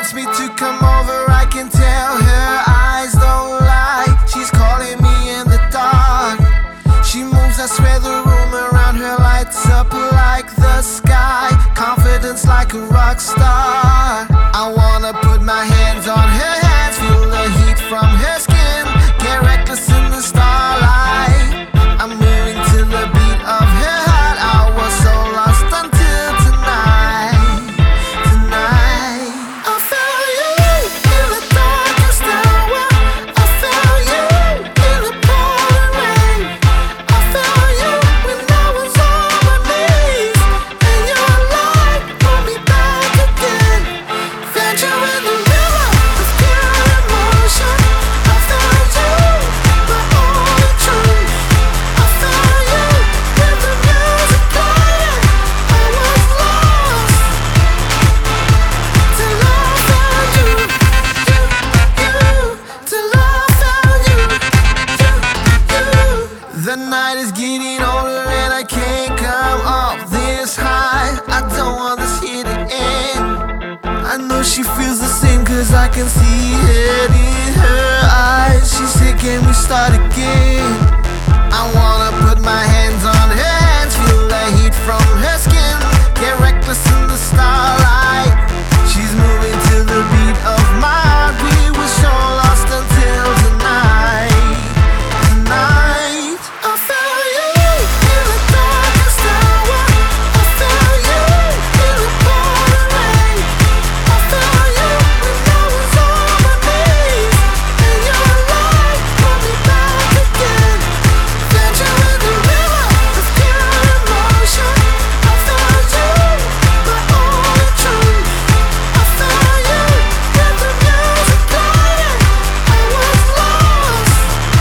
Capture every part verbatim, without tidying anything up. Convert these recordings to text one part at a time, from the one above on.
wants me to come over, I can tell her eyes don't lie. She's calling me in the dark. She moves, I swear the room around her lights up like the sky. Confidence like a rock star. I wanna put my hands on her hands, feel the heat from her skin, get reckless in the starlight. I'm moving to the beat of her heart. I was so lost until tonight. Tonight I found you in the darkest hour. I found you in the pouring rain. I found you when I was on my knees, and your light brought me back again. Found you in the river of pure emotion. I found you, my only truth. I found you with the music playing. I was lost till I found you. You, you, till I found you. You, you. The night is getting older and I can't come off this high. I don't want this here to end. I know she feels the same, cause I can see it in her eyes. She said, can we start again? I wanna put my hands on her hands, feel the heat from her skin, get reckless in the starlight. She's moving to the beat of my heart. We were so lost until tonight. Tonight I found you in the darkest hour. I found you in the pouring rain. I found you when I was on my knees, and your light brought me back again. Found you in the river of pure emotion. I found you, my only truth. I found you with the music playing. I was lost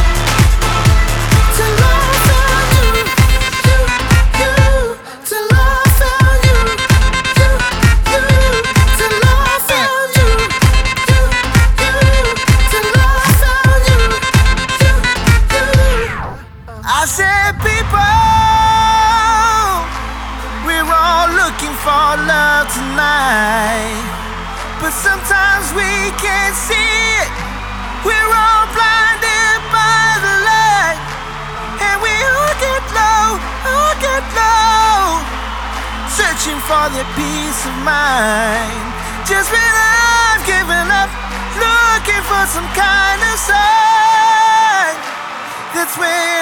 till I found you. You, you, till I found you. You, you, till I found you. You, you, till I found you. You, you. I said, people, we're all looking for love tonight, but sometimes we can't see it. We're all blinded by the light, and we all get low, all get low, searching for the peace of mind. Just when I've given up, looking for some kind of sign, that's when